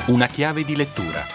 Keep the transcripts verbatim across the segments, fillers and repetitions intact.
Una chiave di lettura.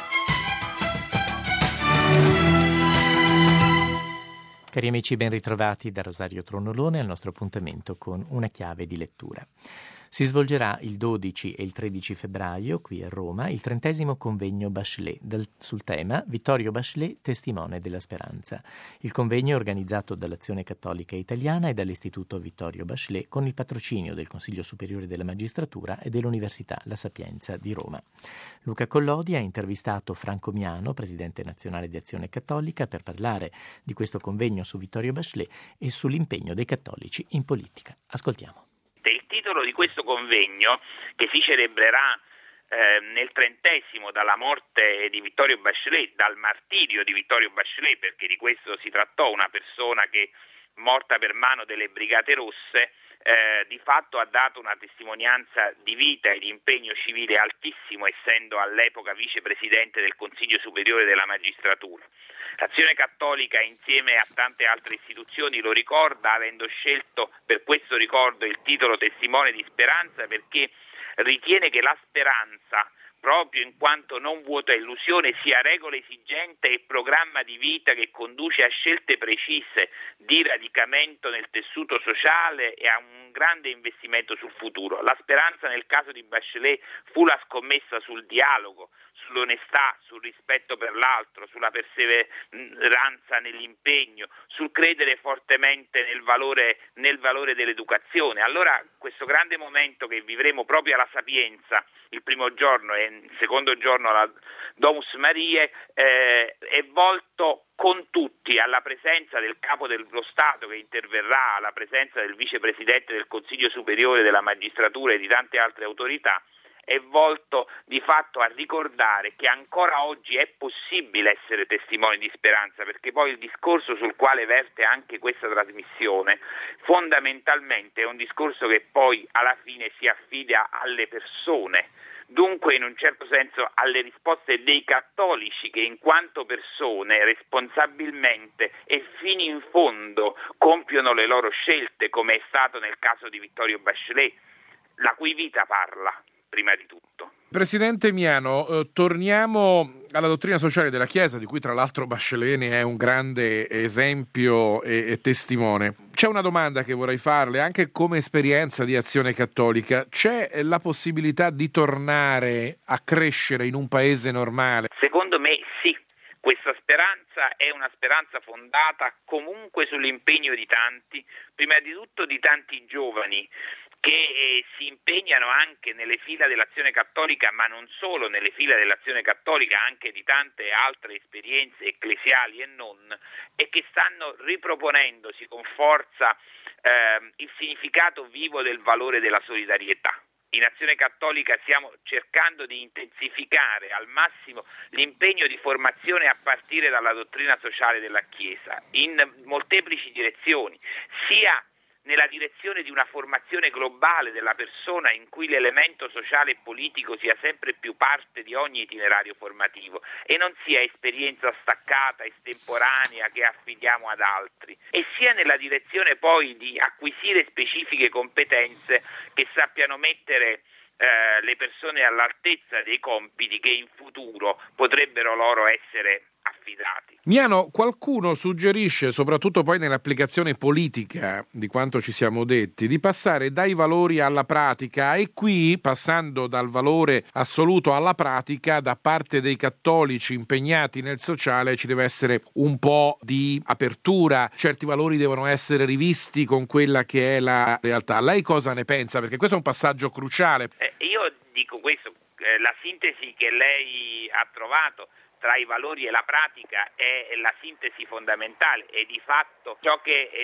Cari amici, ben ritrovati da Rosario Tronolone al nostro appuntamento con Una chiave di lettura. Si svolgerà il dodici e il tredici febbraio qui a Roma il trentesimo convegno Bachelet dal, sul tema Vittorio Bachelet, testimone della speranza. Il convegno è organizzato dall'Azione Cattolica Italiana e dall'Istituto Vittorio Bachelet con il patrocinio del Consiglio Superiore della Magistratura e dell'Università La Sapienza di Roma. Luca Collodi ha intervistato Franco Miano, presidente nazionale di Azione Cattolica, per parlare di questo convegno su Vittorio Bachelet e sull'impegno dei cattolici in politica. Ascoltiamo. Il titolo di questo convegno, che si celebrerà eh, nel trentesimo dalla morte di Vittorio Bachelet, dal martirio di Vittorio Bachelet, perché di questo si trattò, una persona che morta per mano delle Brigate Rosse, eh, di fatto ha dato una testimonianza di vita e di impegno civile altissimo, essendo all'epoca vicepresidente del Consiglio Superiore della Magistratura. L'Azione Cattolica, insieme a tante altre istituzioni, lo ricorda, avendo scelto per questo ricordo il titolo Testimone di Speranza, perché ritiene che la speranza, proprio in quanto non vuota illusione, sia regola esigente e programma di vita che conduce a scelte precise di radicamento nel tessuto sociale e a un grande investimento sul futuro. La speranza nel caso di Bachelet fu la scommessa sul dialogo, sull'onestà, sul rispetto per l'altro, sulla perseveranza nell'impegno, sul credere fortemente nel valore, nel valore dell'educazione. Allora questo grande momento che vivremo proprio alla Sapienza, il primo giorno e il secondo giorno alla Domus Mariae, eh, è volto con tutti alla presenza del Capo dello Stato che interverrà, alla presenza del Vicepresidente del Consiglio Superiore della Magistratura e di tante altre autorità, è volto di fatto a ricordare che ancora oggi è possibile essere testimoni di speranza, perché poi il discorso sul quale verte anche questa trasmissione fondamentalmente è un discorso che poi alla fine si affida alle persone, dunque in un certo senso alle risposte dei cattolici che in quanto persone responsabilmente e fino in fondo compiono le loro scelte, come è stato nel caso di Vittorio Bachelet, la cui vita parla prima di tutto. Presidente Miano, eh, torniamo alla dottrina sociale della Chiesa, di cui tra l'altro Bachelet ne è un grande esempio e, e testimone. C'è una domanda che vorrei farle, anche come esperienza di Azione Cattolica. C'è la possibilità di tornare a crescere in un paese normale? Secondo me sì. Questa speranza è una speranza fondata comunque sull'impegno di tanti, prima di tutto di tanti giovani, che eh, si impegnano anche nelle fila dell'Azione Cattolica, ma non solo nelle fila dell'Azione Cattolica, anche di tante altre esperienze ecclesiali e non, e che stanno riproponendosi con forza eh, il significato vivo del valore della solidarietà. In Azione Cattolica stiamo cercando di intensificare al massimo l'impegno di formazione a partire dalla dottrina sociale della Chiesa, in molteplici direzioni, sia nella direzione di una formazione globale della persona in cui l'elemento sociale e politico sia sempre più parte di ogni itinerario formativo e non sia esperienza staccata, estemporanea che affidiamo ad altri, e sia nella direzione poi di acquisire specifiche competenze che sappiano mettere eh, le persone all'altezza dei compiti che in futuro potrebbero loro essere affidati. Miano, qualcuno suggerisce, soprattutto poi nell'applicazione politica di quanto ci siamo detti, di passare dai valori alla pratica, e qui, passando dal valore assoluto alla pratica, da parte dei cattolici impegnati nel sociale ci deve essere un po' di apertura, certi valori devono essere rivisti con quella che è la realtà. Lei cosa ne pensa? Perché questo è un passaggio cruciale. Eh, io dico questo, eh, la sintesi che lei ha trovato tra i valori e la pratica è la sintesi fondamentale, e di fatto ciò che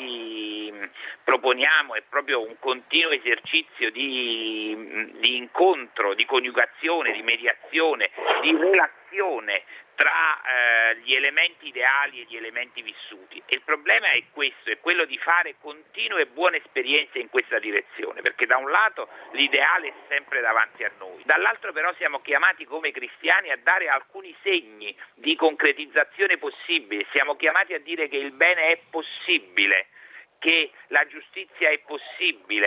noi proponiamo è proprio un continuo esercizio di, di incontro, di coniugazione, di mediazione, di relazione tra eh, gli elementi ideali e gli elementi vissuti. E il problema è questo, è quello di fare continue e buone esperienze in questa direzione, perché da un lato l'ideale è sempre davanti a noi, dall'altro però siamo chiamati come cristiani a dare alcuni segni di concretizzazione possibile, siamo chiamati a dire che il bene è possibile, che la giustizia è possibile,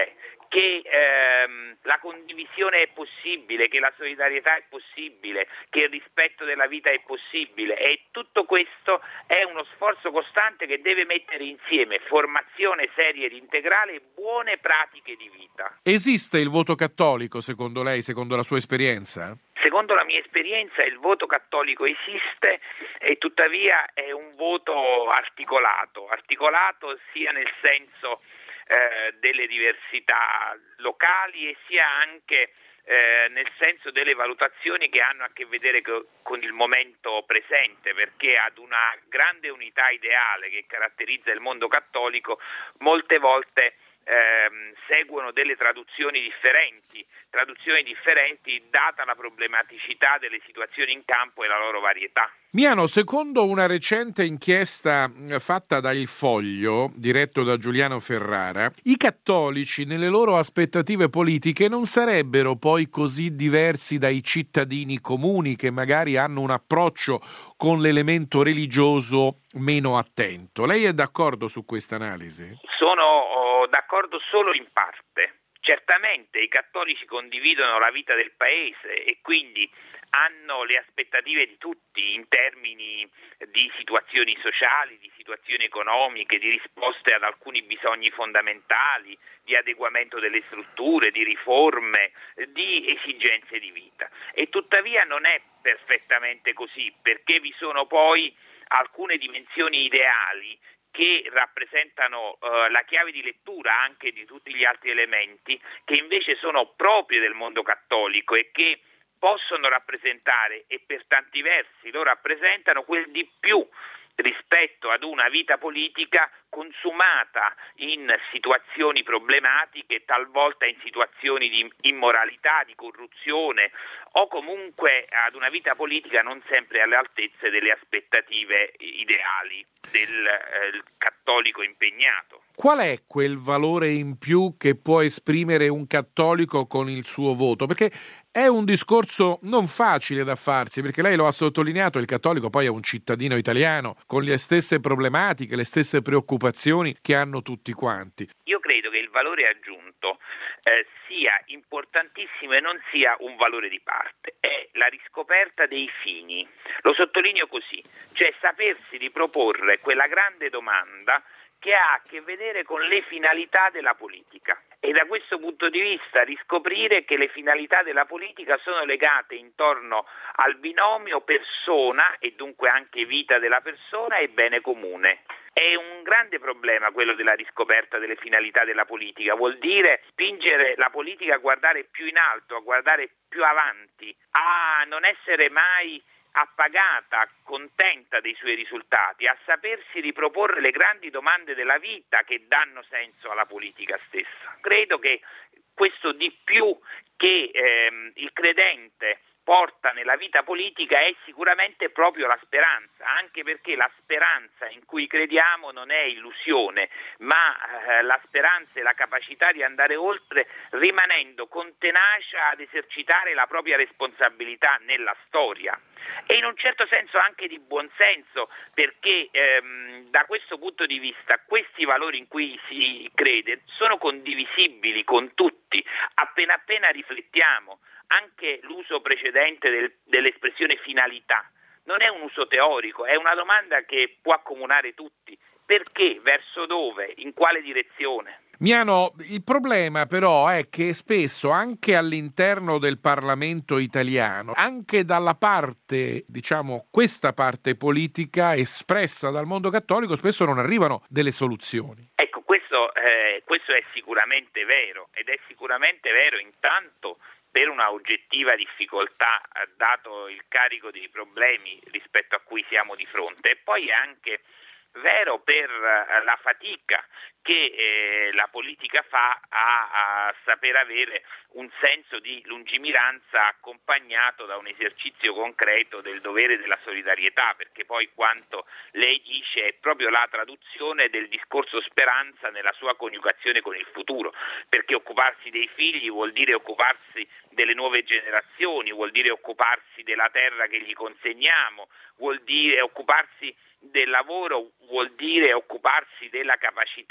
che ehm, la condivisione è possibile, che la solidarietà è possibile, che il rispetto della vita è possibile, e tutto questo è uno sforzo costante che deve mettere insieme formazione seria ed integrale e buone pratiche di vita. Esiste il voto cattolico, secondo lei, secondo la sua esperienza? Secondo la mia esperienza il voto cattolico esiste, e tuttavia è un voto articolato, articolato sia nel senso eh, delle diversità locali e sia anche eh, nel senso delle valutazioni che hanno a che vedere co- con il momento presente, perché ad una grande unità ideale che caratterizza il mondo cattolico molte volte Ehm, seguono delle traduzioni differenti, traduzioni differenti data la problematicità delle situazioni in campo e la loro varietà. Miano, secondo una recente inchiesta fatta da Il Foglio, diretto da Giuliano Ferrara, i cattolici nelle loro aspettative politiche non sarebbero poi così diversi dai cittadini comuni che magari hanno un approccio con l'elemento religioso meno attento. Lei è d'accordo su questa analisi? Sono oh, d'accordo solo in parte. Certamente i cattolici condividono la vita del paese e quindi hanno le aspettative di tutti in termini di situazioni sociali, di situazioni economiche, di risposte ad alcuni bisogni fondamentali, di adeguamento delle strutture, di riforme, di esigenze di vita. E tuttavia non è perfettamente così, perché vi sono poi alcune dimensioni ideali che rappresentano uh, la chiave di lettura anche di tutti gli altri elementi, che invece sono proprie del mondo cattolico e che possono rappresentare, e per tanti versi lo rappresentano, quel di più rispetto ad una vita politica consumata in situazioni problematiche, talvolta in situazioni di immoralità, di corruzione, o comunque ad una vita politica non sempre alle altezze delle aspettative ideali del eh, cattolico impegnato. Qual è quel valore in più che può esprimere un cattolico con il suo voto? Perché è un discorso non facile da farsi, perché lei lo ha sottolineato, il cattolico poi è un cittadino italiano con le stesse problematiche, le stesse preoccupazioni che hanno tutti quanti. Io credo che il valore aggiunto eh, sia importantissimo e non sia un valore di parte, è la riscoperta dei fini. Lo sottolineo così, cioè sapersi riproporre quella grande domanda che ha a che vedere con le finalità della politica, e da questo punto di vista riscoprire che le finalità della politica sono legate intorno al binomio persona, e dunque anche vita della persona, e bene comune. È un grande problema quello della riscoperta delle finalità della politica, vuol dire spingere la politica a guardare più in alto, a guardare più avanti, a non essere mai appagata, contenta dei suoi risultati, a sapersi riproporre le grandi domande della vita che danno senso alla politica stessa. Credo che questo di più che ehm, il credente porta nella vita politica è sicuramente proprio la speranza, anche perché la speranza in cui crediamo non è illusione, ma eh, la speranza è la capacità di andare oltre, rimanendo con tenacia ad esercitare la propria responsabilità nella storia. E in un certo senso anche di buonsenso, perché ehm, da questo punto di vista questi valori in cui si crede sono condivisibili con tutti, appena appena riflettiamo. Anche l'uso precedente del, dell'espressione finalità non è un uso teorico, è una domanda che può accomunare tutti. Perché? Verso dove? In quale direzione? Miano, il problema però è che spesso anche all'interno del Parlamento italiano, anche dalla parte, diciamo, questa parte politica espressa dal mondo cattolico, spesso non arrivano delle soluzioni. Ecco, questo, eh, questo è sicuramente vero, ed è sicuramente vero intanto per una oggettiva difficoltà, dato il carico dei problemi rispetto a cui siamo di fronte, e poi è anche vero per la fatica che eh, la politica fa a, a saper avere un senso di lungimiranza accompagnato da un esercizio concreto del dovere della solidarietà, perché poi quanto lei dice è proprio la traduzione del discorso speranza nella sua coniugazione con il futuro, perché occuparsi dei figli vuol dire occuparsi delle nuove generazioni, vuol dire occuparsi della terra che gli consegniamo, vuol dire occuparsi del lavoro, vuol dire occuparsi della capacità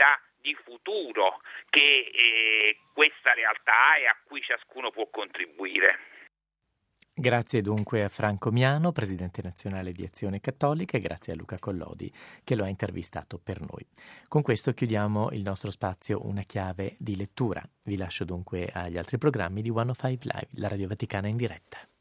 di futuro che eh, questa realtà ha e a cui ciascuno può contribuire. Grazie dunque a Franco Miano, presidente nazionale di Azione Cattolica, e grazie a Luca Collodi che lo ha intervistato per noi. Con questo chiudiamo il nostro spazio Una chiave di lettura. Vi lascio dunque agli altri programmi di centocinque Live, la Radio Vaticana in diretta.